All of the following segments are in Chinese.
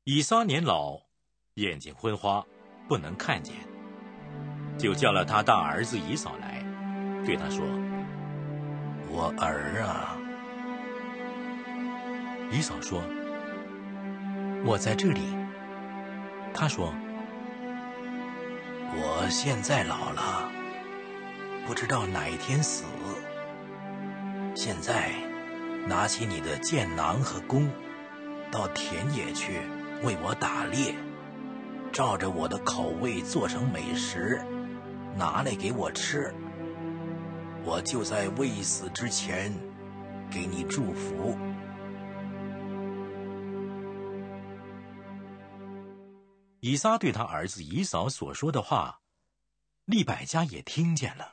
以撒年老，眼睛昏花，不能看见，就叫了他大儿子以扫来，对他说：“ 我儿啊。” 以扫说：“我在这里。”他说：“ 我现在老了，不知道哪一天死。现在拿起你的箭囊和弓，到田野去为我打猎，照着我的口味做成美食，拿来给我吃。我就在未死之前给你祝福。” 以撒对他儿子以扫所说的话，利百加也听见了。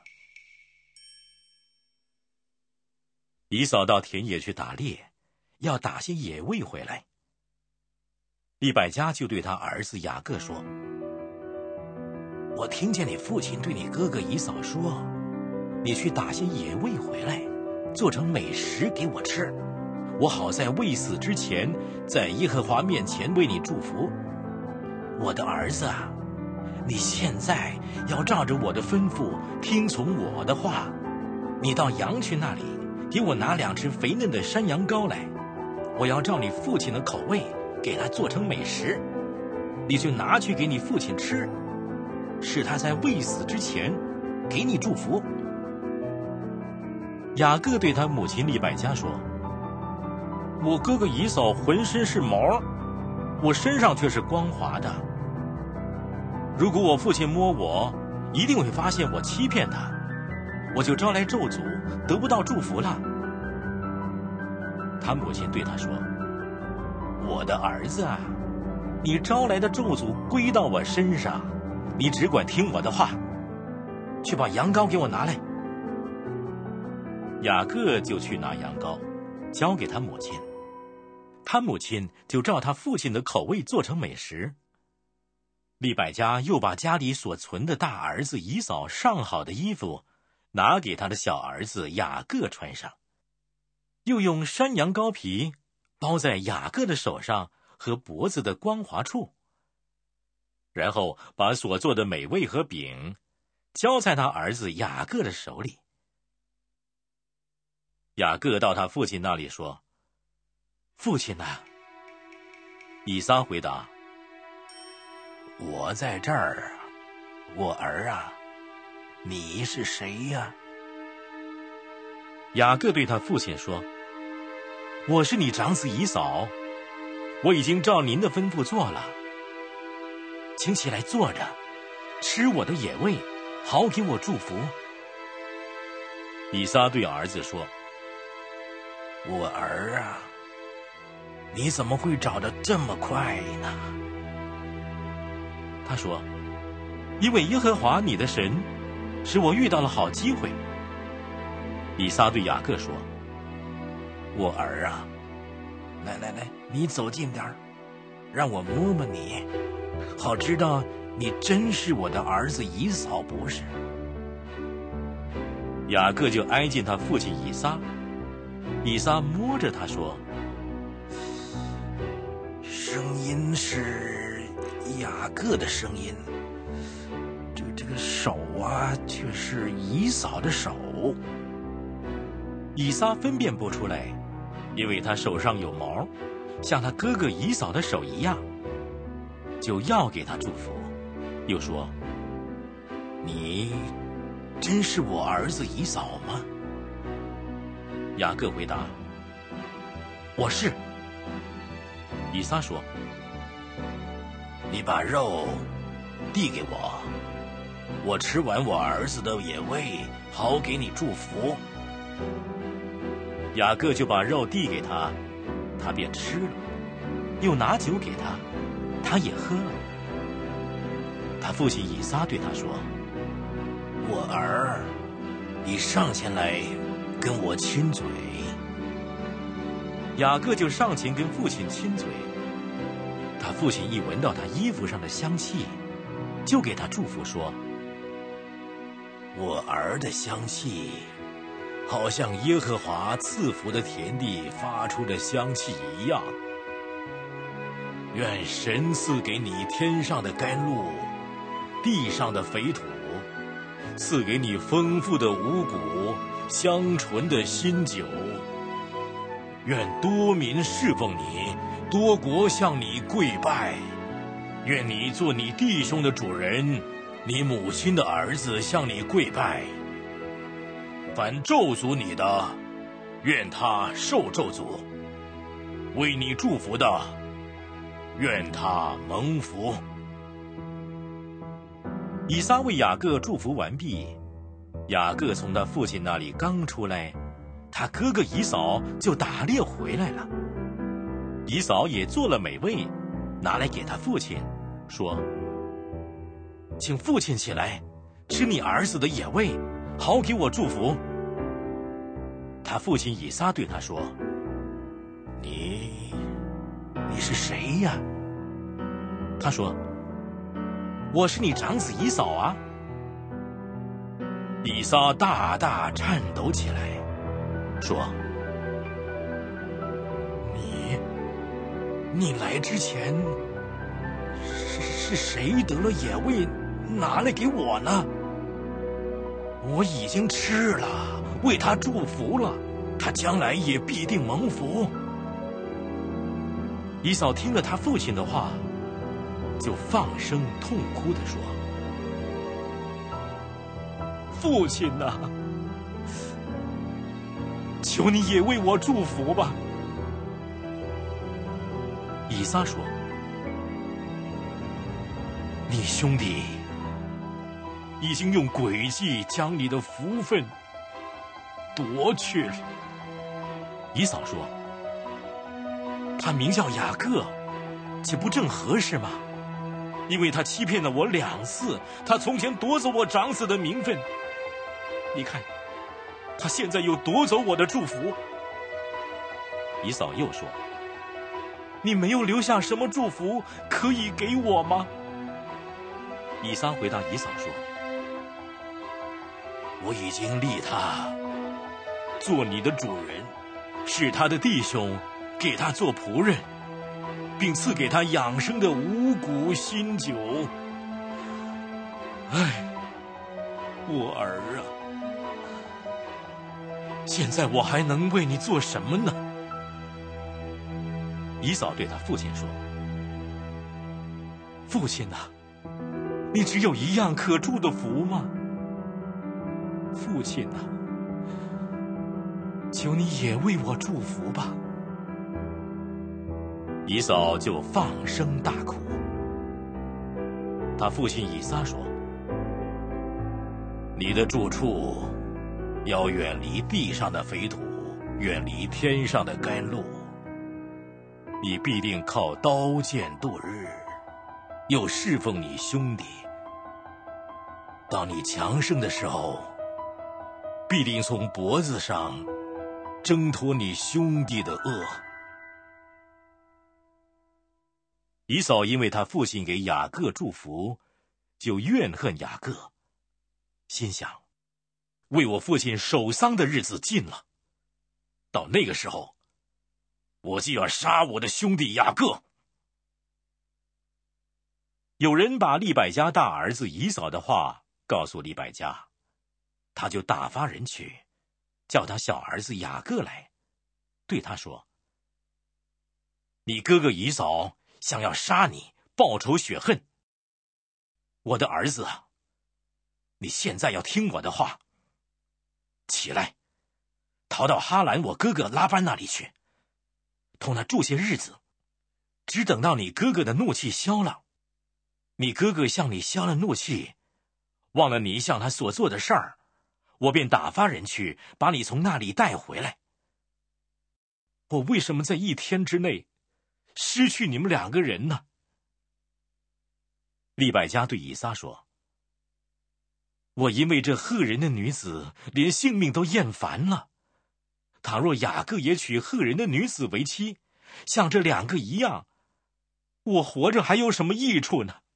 以扫到田野去打猎，要打些野味回来。利百加就对他儿子雅各说：“ 我听见你父亲对你哥哥以扫说，你去打些野味回来，做成美食给我吃，我好在未死之前，在耶和华面前为你祝福。我的儿子啊，你现在要照着我的吩咐，听从我的话。你到羊群那里，给我拿2只肥嫩的山羊羔来，我要照你父亲的口味，给他做成美食。你就拿去给你父亲吃，使他在未死之前给你祝福。” 雅各对他母亲利百加说：“我哥哥以扫浑身是毛，我身上却是光滑的。如果我父亲摸我，一定会发现我欺骗他，我就招来咒诅，得不到祝福了。”他母亲对他说：“我的儿子啊，你招来的咒诅归到我身上，你只管听我的话， 去把羊羔给我拿来。” 雅各就去拿羊羔，交给他母亲。他母亲就照他父亲的口味做成美食。利百加又把家里所存的大儿子以扫上好的衣服拿给他的小儿子雅各穿上，又用山羊羔皮包在雅各的手上和脖子的光滑处，然后把所做的美味和饼交在他儿子雅各的手里。雅各到他父亲那里说：“父亲啊。”以撒回答：“ 我在这儿，我儿啊，你是谁呀？” 雅各对他父亲说：“我是你长子以扫，我已经照您的吩咐做了，请起来坐着，吃我的野味，好给我祝福。”以撒对儿子说：“ 我儿啊，你怎么会找得这么快呢？” 他说：“因为耶和华你的神使我遇到了好机会。”以撒对雅各说：“ 我儿啊，来，你走近点儿，让我摸摸你，好知道你真是我的儿子以扫，不是？” 雅各就挨近他父亲以撒，以撒摸着他说：“ 声音是雅各的声音，这个手啊，却是以扫的手。” 以撒分辨不出来，因为他手上有毛，像他哥哥以扫的手一样，就要给他祝福，又说：“ 你真是我儿子以扫吗？” 雅各回答：“我是。”以撒说：“ 你把肉递给我，我吃完我儿子的野味，好给你祝福。” 雅各就把肉递给他，他便吃了，又拿酒给他，他也喝了。他父亲以撒对他说：“ 我儿，你上前来跟我亲嘴。” 雅各就上前跟父亲亲嘴。他父亲一闻到他衣服上的香气，就给他祝福说：“ 我儿的香气好像耶和华赐福的田地发出的香气一样。” 愿神赐给你天上的甘露，地上的肥土，赐给你丰富的五谷，香醇的新酒。愿多民侍奉你，多国向你跪拜。愿你做你弟兄的主人，你母亲的儿子向你跪拜。凡咒诅你的，愿他受咒诅；为你祝福的，愿他蒙福。 以撒为雅各祝福完毕，雅各从他父亲那里刚出来，他哥哥以扫就打猎回来了。以扫也做了美味，拿来给他父亲，说：“请父亲起来，吃你儿子的野味，好给我祝福。”他父亲以撒对他说：“ 你是谁呀？” 他说：“我是你长子以扫啊。” 以撒大大颤抖起来，说：“你来之前，是谁得了野味拿来给我呢？我已经吃了，为他祝福了，他将来也必定蒙福。” 以扫听了他父亲的话，就放声痛哭地说：“父亲啊，求你也为我祝福吧。”以撒说：“你兄弟已经用诡计将你的福分夺去了。”以扫说：“他名叫雅各，岂不正合适吗？因为他欺骗了我2次，他从前夺走我长子的名分，你看，他现在又夺走我的祝福。”以扫又说：“你没有留下什么祝福可以给我吗？”以撒回答以扫说：“ 我已经立他做你的主人，使他的弟兄给他做仆人，并赐给他养生的五谷新酒。唉，我儿啊，现在我还能为你做什么呢？” 以扫对他父亲说：“父亲啊，你只有一样可祝的福吗？父亲啊，求你也为我祝福吧。”以扫就放声大哭。他父亲以撒说：“ 你的住处要远离地上的肥土，远离天上的甘露。你必定靠刀剑度日，又侍奉你兄弟。当你强盛的时候，必定从脖子上挣脱你兄弟的恶。” 以扫因为他父亲给雅各祝福，就怨恨雅各，心想：为我父亲守丧的日子近了，到那个时候，我就要杀我的兄弟雅各。有人把利百加大儿子以扫的话告诉利百加，他就打发人去，叫他小儿子雅各来，对他说：“你哥哥以扫想要杀你，报仇雪恨。我的儿子啊，你现在要听我的话，起来，逃到哈兰我哥哥拉班那里去，同他住些日子，只等到你哥哥的怒气消了。你哥哥向你消了怒气，忘了你向他所做的事儿，我便打发人去把你从那里带回来。我为什么在1天之内失去你们2个人呢？”利百加对以撒说：“我因为这赫人的女子，连性命都厌烦了。倘若雅各也娶赫人的女子为妻，像这2个一样，我活着还有什么益处呢？